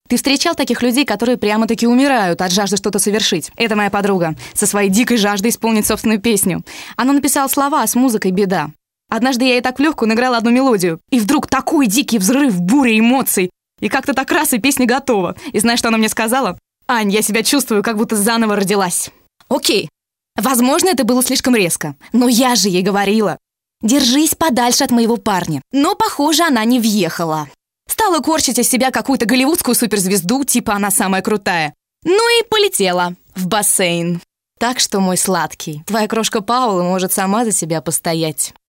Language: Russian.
Ты встречал таких людей, которые прямо-таки умирают от жажды что-то совершить? Это моя подруга, со своей дикой жаждой исполнить собственную песню. Она написала слова, а с музыкой беда. Однажды я ей так в легкую наиграла одну мелодию, и вдруг такой дикий взрыв, буря эмоций. И как-то так раз, и песня готова. И знаешь, что она мне сказала? «Ань, я себя чувствую, как будто заново родилась». Окей, возможно, это было слишком резко, но я же ей говорила: «Держись подальше от моего парня». Но, похоже, она не въехала. Стала корчить из себя какую-то голливудскую суперзвезду, типа она самая крутая. Ну и полетела в бассейн. Так что, мой сладкий, твоя крошка Паула может сама за себя постоять.